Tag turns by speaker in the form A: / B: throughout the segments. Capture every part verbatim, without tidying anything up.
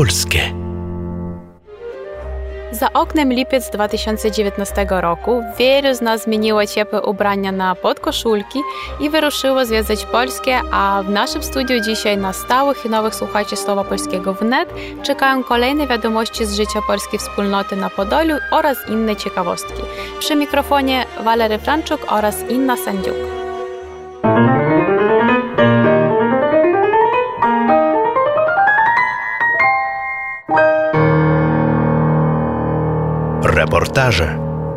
A: polskie.
B: Za oknem lipiec dwa tysiące dziewiętnastego roku wielu z nas zmieniło ciepłe ubrania na podkoszulki i wyruszyło zwiedzać Polskę, a w naszym studiu dzisiaj na stałych i nowych słuchaczy Słowa Polskiego wnet czekają kolejne wiadomości z życia polskiej wspólnoty na Podoliu oraz inne ciekawostki. Przy mikrofonie Walery Franczuk oraz Inna Sędziuk.
A: Reportaże.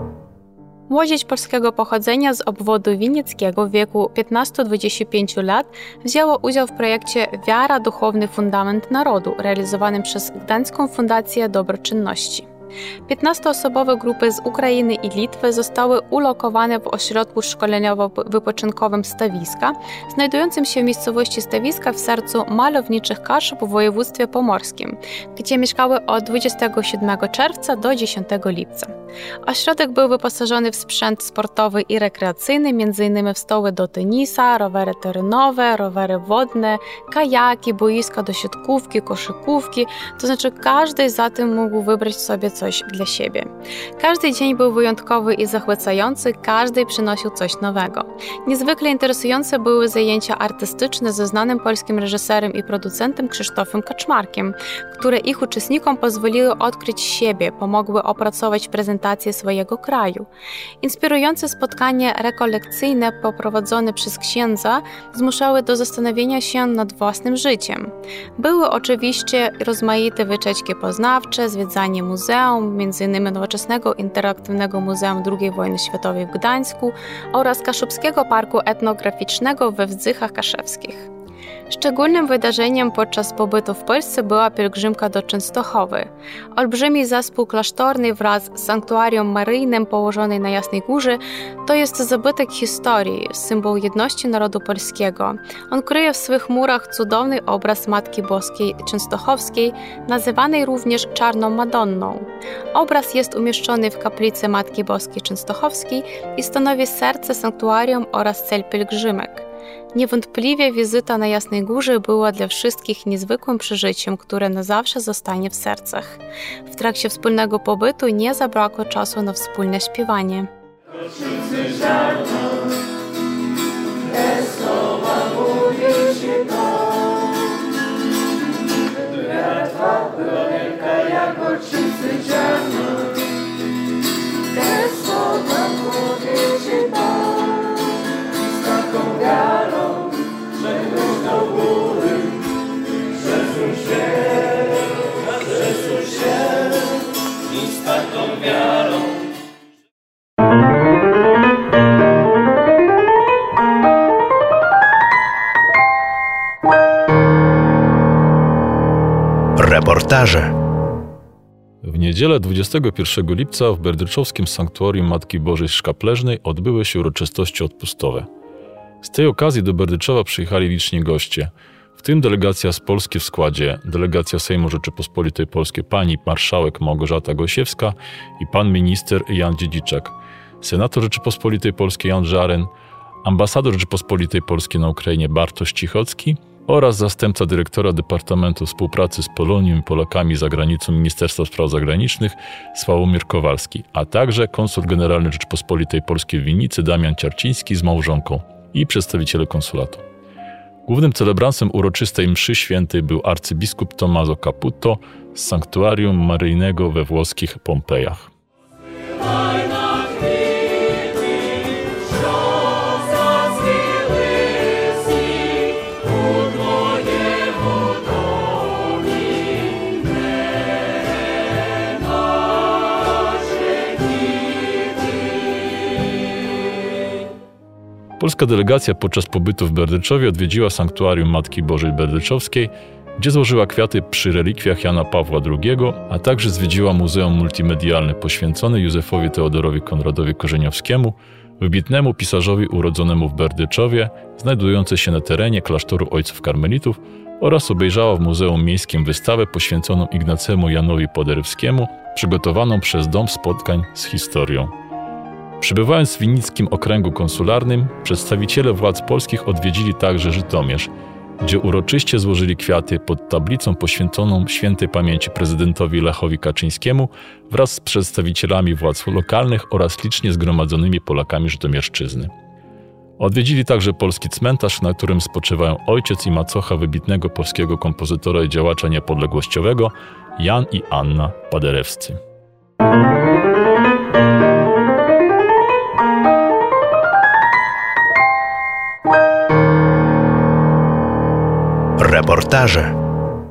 B: Młodzież polskiego pochodzenia z obwodu winieckiego w wieku piętnastu do dwudziestu pięciu lat wzięła udział w projekcie Wiara – Duchowny Fundament Narodu, realizowanym przez Gdańską Fundację Dobroczynności. piętnastoosobowe grupy z Ukrainy i Litwy zostały ulokowane w ośrodku szkoleniowo-wypoczynkowym Stawiska, znajdującym się w miejscowości Stawiska w sercu malowniczych Kaszub w województwie pomorskim, gdzie mieszkały od dwudziestego siódmego czerwca do dziesiątego lipca. Ośrodek był wyposażony w sprzęt sportowy i rekreacyjny, m.in. w stoły do tenisa, rowery terenowe, rowery wodne, kajaki, boiska do siatkówki, koszykówki, to znaczy każdy za tym mógł wybrać sobie coś dla siebie. Każdy dzień był wyjątkowy i zachwycający, każdy przynosił coś nowego. Niezwykle interesujące były zajęcia artystyczne ze znanym polskim reżyserem i producentem Krzysztofem Kaczmarkiem, które ich uczestnikom pozwoliły odkryć siebie, pomogły opracować prezentację swojego kraju. Inspirujące spotkania rekolekcyjne poprowadzone przez księdza zmuszały do zastanowienia się nad własnym życiem. Były oczywiście rozmaite wycieczki poznawcze, zwiedzanie muzeum, m.in. Nowoczesnego Interaktywnego Muzeum drugiej Wojny Światowej w Gdańsku oraz Kaszubskiego Parku Etnograficznego we Wdzychach Kaszewskich. Szczególnym wydarzeniem podczas pobytu w Polsce była pielgrzymka do Częstochowy. Olbrzymi zespół klasztorny wraz z sanktuarium maryjnym położonej na Jasnej Górze to jest zabytek historii, symbol jedności narodu polskiego. On kryje w swych murach cudowny obraz Matki Boskiej Częstochowskiej, nazywanej również Czarną Madonną. Obraz jest umieszczony w kaplicy Matki Boskiej Częstochowskiej i stanowi serce sanktuarium oraz cel pielgrzymek. Niewątpliwie wizyta na Jasnej Górze była dla wszystkich niezwykłym przeżyciem, które na zawsze zostanie w sercach. W trakcie wspólnego pobytu nie zabrakło czasu na wspólne śpiewanie.
A: Reportaże.
C: W niedzielę dwudziestego pierwszego lipca w berdyczowskim sanktuarium Matki Bożej Szkapleżnej odbyły się uroczystości odpustowe. Z tej okazji do Berdyczowa przyjechali liczni goście, w tym delegacja z Polski w składzie, delegacja Sejmu Rzeczypospolitej Polskiej pani marszałek Małgorzata Gosiewska i pan minister Jan Dziedziczek, senator Rzeczypospolitej Polskiej Jan Żaren, ambasador Rzeczypospolitej Polskiej na Ukrainie Bartosz Cichocki oraz zastępca dyrektora Departamentu Współpracy z Polonią i Polakami za granicą Ministerstwa Spraw Zagranicznych Sławomir Kowalski, a także konsul generalny Rzeczypospolitej Polskiej w Winnicy Damian Ciarciński z małżonką i przedstawiciele konsulatu. Głównym celebrantem uroczystej mszy świętej był arcybiskup Tommaso Caputo z sanktuarium maryjnego we włoskich Pompejach. Polska delegacja podczas pobytu w Berdyczowie odwiedziła sanktuarium Matki Bożej Berdyczowskiej, gdzie złożyła kwiaty przy relikwiach Jana Pawła drugiego, a także zwiedziła Muzeum Multimedialne poświęcone Józefowi Teodorowi Konradowi Korzeniowskiemu, wybitnemu pisarzowi urodzonemu w Berdyczowie, znajdujące się na terenie klasztoru Ojców Karmelitów, oraz obejrzała w Muzeum Miejskim wystawę poświęconą Ignacemu Janowi Poderewskiemu, przygotowaną przez Dom Spotkań z Historią. Przybywając w Winnickim Okręgu Konsularnym, przedstawiciele władz polskich odwiedzili także Żytomierz, gdzie uroczyście złożyli kwiaty pod tablicą poświęconą świętej pamięci prezydentowi Lechowi Kaczyńskiemu wraz z przedstawicielami władz lokalnych oraz licznie zgromadzonymi Polakami Żytomierszczyzny. Odwiedzili także polski cmentarz, na którym spoczywają ojciec i macocha wybitnego polskiego kompozytora i działacza niepodległościowego Jan i Anna Paderewscy.
A: Reportaże.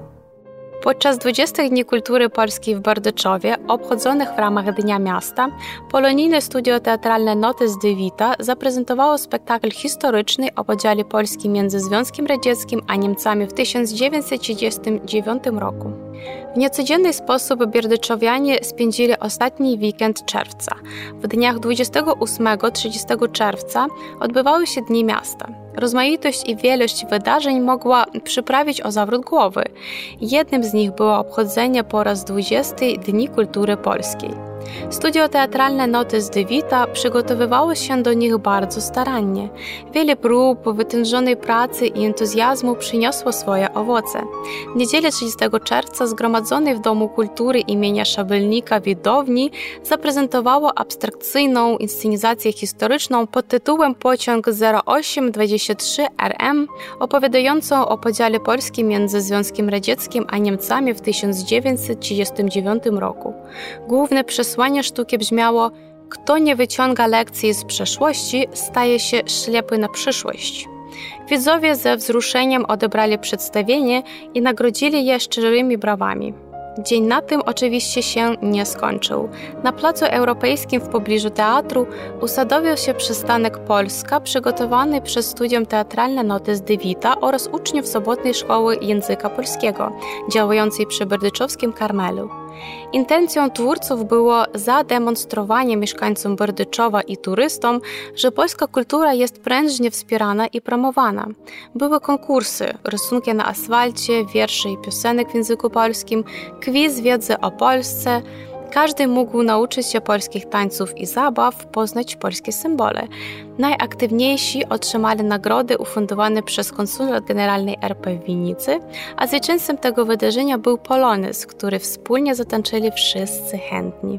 B: Podczas dwudziestych Dni Kultury Polskiej w Berdyczowie, obchodzonych w ramach Dnia Miasta, polonijne studio teatralne Notes de Vita zaprezentowało spektakl historyczny o podziale Polski między Związkiem Radzieckim a Niemcami w tysiąc dziewięćset trzydziestym dziewiątym roku. W niecodzienny sposób berdyczowianie spędzili ostatni weekend czerwca. W dniach dwudziestego ósmego do trzydziestego czerwca odbywały się Dni Miasta. Rozmaitość i wielość wydarzeń mogła przyprawić o zawrót głowy. Jednym z nich było obchodzenie po raz dwudziestych Dni Kultury Polskiej. Studio teatralne Notes de Vita przygotowywało się do nich bardzo starannie. Wiele prób, wytężonej pracy i entuzjazmu przyniosło swoje owoce. W niedzielę trzydziestego czerwca zgromadzony w Domu Kultury imienia Szabelnika widowni zaprezentowało abstrakcyjną inscenizację historyczną pod tytułem Pociąg zero osiem dwadzieścia trzy R M, opowiadającą o podziale Polski między Związkiem Radzieckim a Niemcami w tysiąc dziewięćset trzydziestym dziewiątym roku. Główne przesłanie sztuki brzmiało: kto nie wyciąga lekcji z przeszłości, staje się ślepy na przyszłość. Widzowie ze wzruszeniem odebrali przedstawienie i nagrodzili je szczerymi brawami. Dzień na tym oczywiście się nie skończył. Na Placu Europejskim w pobliżu teatru usadowił się przystanek Polska przygotowany przez Studium Teatralne Notes de Vita oraz uczniów Sobotnej Szkoły Języka Polskiego, działającej przy berdyczowskim Karmelu. Intencją twórców było zademonstrowanie mieszkańcom Berdyczowa i turystom, że polska kultura jest prężnie wspierana i promowana. Były konkursy, rysunki na asfalcie, wiersze i piosenek w języku polskim, quiz wiedzy o Polsce. Każdy mógł nauczyć się polskich tańców i zabaw, poznać polskie symbole. Najaktywniejsi otrzymali nagrody ufundowane przez Konsulat Generalny R P w Winnicy, a zwycięzcą tego wydarzenia był polonez, który wspólnie zatańczyli wszyscy chętni.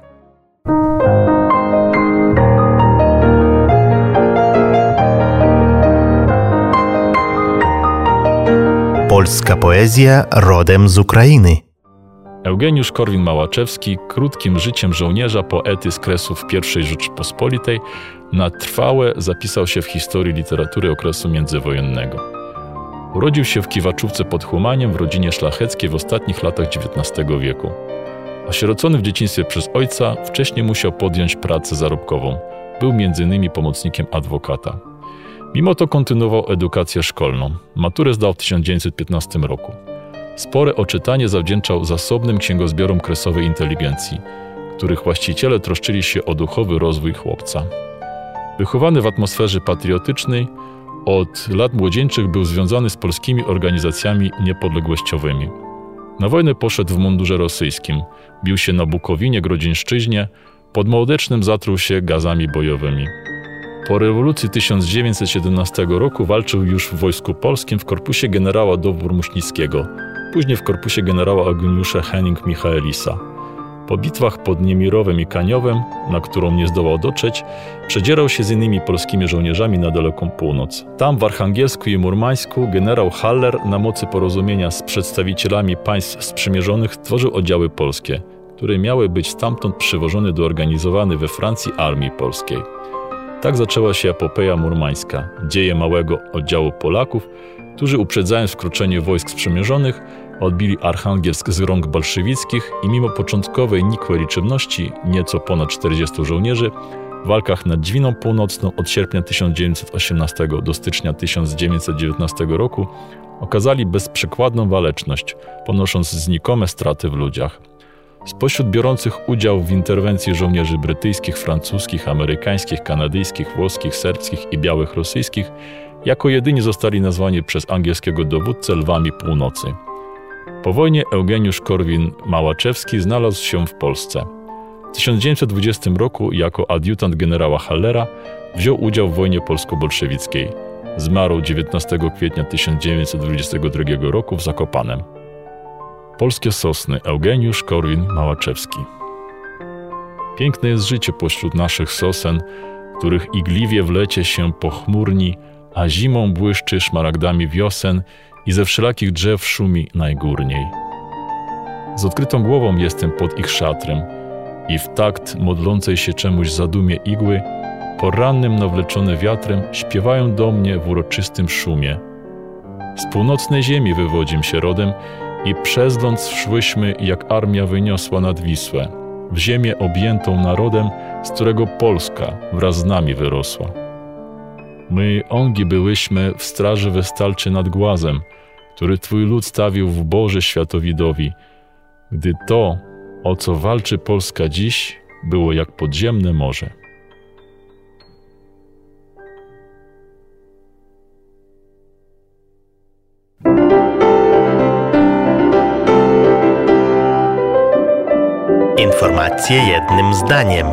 A: Polska poezja rodem z Ukrainy.
C: Eugeniusz Korwin-Małaczewski krótkim życiem żołnierza, poety z Kresów pierwszej Rzeczypospolitej na trwałe zapisał się w historii literatury okresu międzywojennego. Urodził się w Kiwaczówce pod Humaniem w rodzinie szlacheckiej w ostatnich latach dziewiętnastego wieku. Osierocony w dzieciństwie przez ojca, wcześniej musiał podjąć pracę zarobkową. Był między innymi pomocnikiem adwokata. Mimo to kontynuował edukację szkolną. Maturę zdał w tysiąc dziewięćset piętnastym roku. Spore oczytanie zawdzięczał zasobnym księgozbiorom kresowej inteligencji, których właściciele troszczyli się o duchowy rozwój chłopca. Wychowany w atmosferze patriotycznej, od lat młodzieńczych był związany z polskimi organizacjami niepodległościowymi. Na wojnę poszedł w mundurze rosyjskim, bił się na Bukowinie, Grodzieńszczyźnie, pod Mołdecznym zatruł się gazami bojowymi. Po rewolucji tysiąc dziewięćset siedemnastego roku walczył już w Wojsku Polskim w korpusie generała Dowbor-Muśnickiego, później w korpusie generała Eugeniusza Henning-Michaelisa. Po bitwach pod Niemirowem i Kaniowem, na którą nie zdołał dotrzeć, przedzierał się z innymi polskimi żołnierzami na daleką północ. Tam w Archangelsku i Murmańsku generał Haller na mocy porozumienia z przedstawicielami państw sprzymierzonych tworzył oddziały polskie, które miały być stamtąd przywożone do organizowanej we Francji Armii Polskiej. Tak zaczęła się epopeja murmańska, dzieje małego oddziału Polaków, którzy uprzedzając wkroczenie wojsk sprzymierzonych, odbili Archangelsk z rąk bolszewickich i mimo początkowej nikłej liczebności, nieco ponad czterdziestu żołnierzy, w walkach nad Dwiną Północną od sierpnia tysiąc dziewięćset osiemnastego do stycznia tysiąc dziewięćset dziewiętnastego roku okazali bezprzykładną waleczność, ponosząc znikome straty w ludziach. Spośród biorących udział w interwencji żołnierzy brytyjskich, francuskich, amerykańskich, kanadyjskich, włoskich, serbskich i białych rosyjskich jako jedyni zostali nazwani przez angielskiego dowódcę Lwami Północy. Po wojnie Eugeniusz Korwin-Małaczewski znalazł się w Polsce. W tysiąc dziewięćset dwudziestym roku jako adiutant generała Hallera wziął udział w wojnie polsko-bolszewickiej. Zmarł dziewiętnastego kwietnia tysiąc dziewięćset dwudziestego drugiego roku w Zakopanem. Polskie sosny Eugeniusz Korwin-Małaczewski. Piękne jest życie pośród naszych sosen, których igliwie w lecie się pochmurni, a zimą błyszczy szmaragdami wiosen i ze wszelakich drzew szumi najgórniej. Z odkrytą głową jestem pod ich szatrem i w takt modlącej się czemuś zadumie igły, porannym nawleczone wiatrem, śpiewają do mnie w uroczystym szumie. Z północnej ziemi wywodzim się rodem i przez ląd szłyśmy, jak armia wyniosła nad Wisłę, w ziemię objętą narodem, z którego Polska wraz z nami wyrosła. My ongi byłyśmy w straży westalczy nad głazem, który Twój lud stawił w Boże światowidowi, gdy to, o co walczy Polska dziś, było jak podziemne morze.
A: Informacje jednym zdaniem.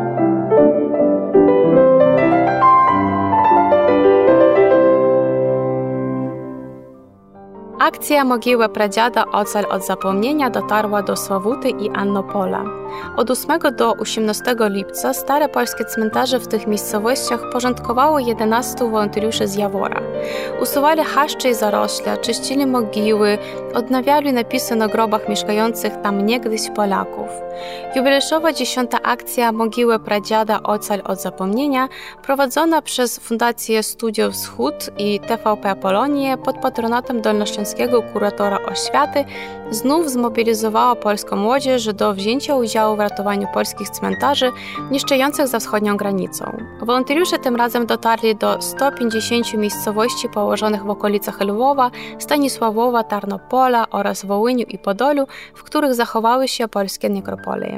B: Akcja Mogiły Pradziada Ocal od zapomnienia dotarła do Sławuty i Annopola. Od ósmego do osiemnastego lipca stare polskie cmentarze w tych miejscowościach porządkowało jedenastu wolontariuszy z Jawora. Usuwali chaszcze i zarośle, czyścili mogiły, odnawiali napisy na grobach mieszkających tam niegdyś Polaków. Jubileuszowa dziesiąta akcja Mogiły Pradziada Ocal od zapomnienia, prowadzona przez Fundację Studio Wschód i T V P Polonię pod patronatem dolnośląskiego kuratora oświaty, znów zmobilizowała polską młodzież do wzięcia udziału w ratowaniu polskich cmentarzy niszczących za wschodnią granicą. Wolontariusze tym razem dotarli do stu pięćdziesięciu miejscowości położonych w okolicach Lwowa, Stanisławowa, Tarnopola oraz Wołyniu i Podolu, w których zachowały się polskie nekropolie.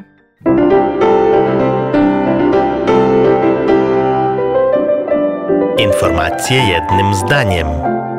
A: Informacje jednym zdaniem.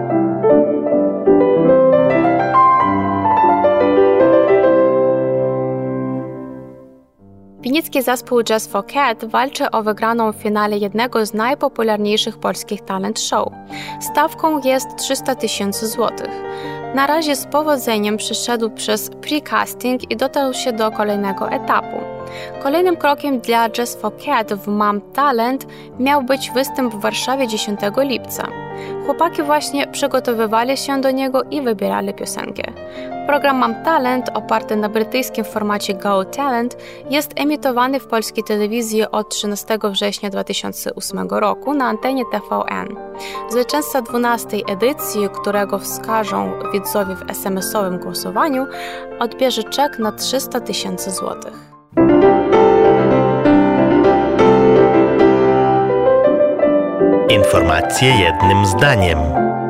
B: Winicki zespół Jazz for Cat walczy o wygraną w finale jednego z najpopularniejszych polskich talent show. Stawką jest trzysta tysięcy złotych. Na razie z powodzeniem przeszedł przez pre-casting i dotarł się do kolejnego etapu. Kolejnym krokiem dla Jazz for Cat w Mam Talent miał być występ w Warszawie dziesiątego lipca. Chłopaki właśnie przygotowywali się do niego i wybierali piosenkę. Program Mam Talent, oparty na brytyjskim formacie Go Talent, jest emitowany w polskiej telewizji od trzynastego września dwa tysiące ósmego roku na antenie T V N. Zwycięzca dwunastej edycji, którego wskażą widzowie w es em esowym głosowaniu, odbierze czek na trzysta tysięcy złotych.
A: Informacje jednym zdaniem.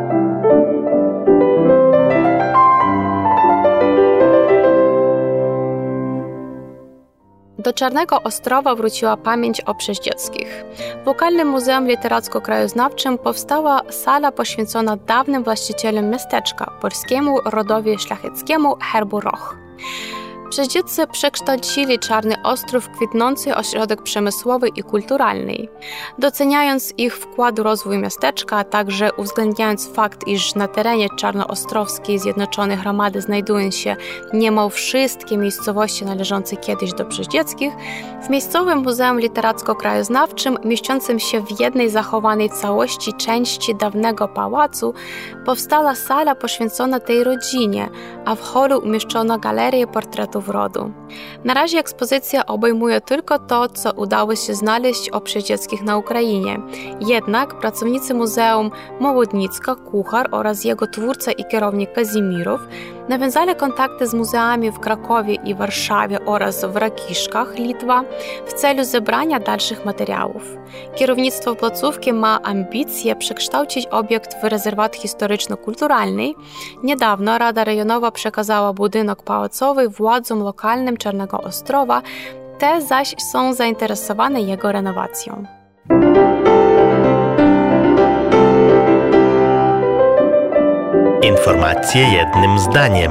B: Do Czarnego Ostrowa wróciła pamięć o Przeździeckich. W Wokalnym Muzeum Literacko-Krajoznawczym powstała sala poświęcona dawnym właścicielom miasteczka, polskiemu rodowi szlacheckiemu herbu Roch. Przeździeccy przekształcili Czarny Ostrów w kwitnący ośrodek przemysłowy i kulturalny. Doceniając ich wkład w rozwój miasteczka, a także uwzględniając fakt, iż na terenie czarnoostrowskiej Zjednoczonej Hromady znajdują się niemal wszystkie miejscowości należące kiedyś do Przeździeckich, w miejscowym Muzeum Literacko-Krajoznawczym, mieściącym się w jednej zachowanej całości części dawnego pałacu, powstała sala poświęcona tej rodzinie, a w holu umieszczono galerię portretów rodu. Na razie ekspozycja obejmuje tylko to, co udało się znaleźć o Przeździeckich na Ukrainie. Jednak pracownicy Muzeum Mołodnicka, kuchar oraz jego twórca i kierownik Kazimierów nawiązali kontakty z muzeami w Krakowie i Warszawie oraz w Rakiszkach, Litwa, w celu zebrania dalszych materiałów. Kierownictwo placówki ma ambicje przekształcić obiekt w rezerwat historyczno-kulturalny. Niedawno Rada Rejonowa przekazała budynek pałacowy władzom lokalnym Czarnego Ostrowa, te zaś są zainteresowane jego renowacją.
A: Informacje jednym zdaniem.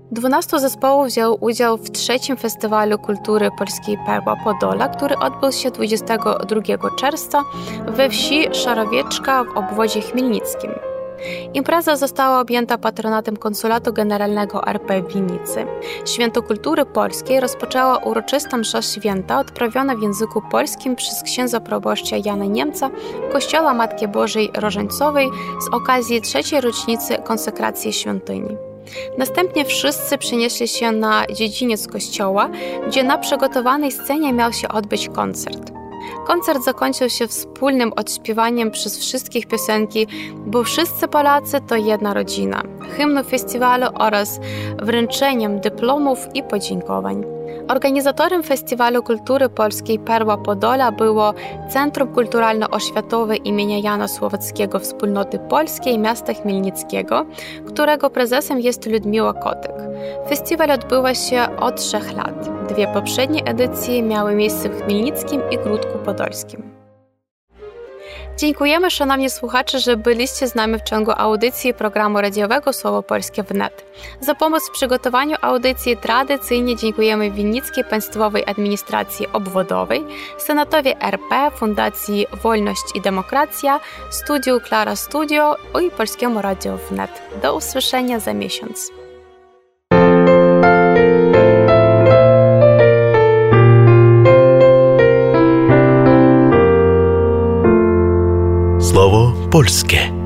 B: dwunastu zespołów wzięło udział w trzecim Festiwalu Kultury Polskiej Perła Podola, który odbył się dwudziestego drugiego czerwca we wsi Szarowieczka w obwodzie chmielnickim. Impreza została objęta patronatem Konsulatu Generalnego R P w Winnicy. Święto Kultury Polskiej rozpoczęła uroczysta msza święta odprawiona w języku polskim przez księdza proboszcza Jana Niemca Kościoła Matki Bożej Rożańcowej z okazji trzeciej rocznicy konsekracji świątyni. Następnie wszyscy przenieśli się na dziedziniec kościoła, gdzie na przygotowanej scenie miał się odbyć koncert. Koncert zakończył się wspólnym odśpiewaniem przez wszystkich piosenki „Bo wszyscy Polacy to jedna rodzina”, hymnu festiwalu oraz wręczeniem dyplomów i podziękowań. Organizatorem Festiwalu Kultury Polskiej Perła Podola było Centrum Kulturalno-Oświatowe imienia Jana Słowackiego Wspólnoty Polskiej miasta Chmielnickiego, którego prezesem jest Ludmiła Kotek. Festiwal odbywa się od trzech lat. Dwie poprzednie edycje miały miejsce w Chmielnickim i Gródku Podolskim. Dziękujemy, szanowni słuchacze, że byliście z nami w ciągu audycji programu radiowego Słowo Polskie wnet. Za pomoc w przygotowaniu audycji tradycyjnie dziękujemy Winnickiej Państwowej Administracji Obwodowej, Senatowi R P, Fundacji Wolność i Demokracja, Studiu Klara Studio i Polskiemu Radiu wnet. Do usłyszenia za miesiąc.
A: Słowo polskie.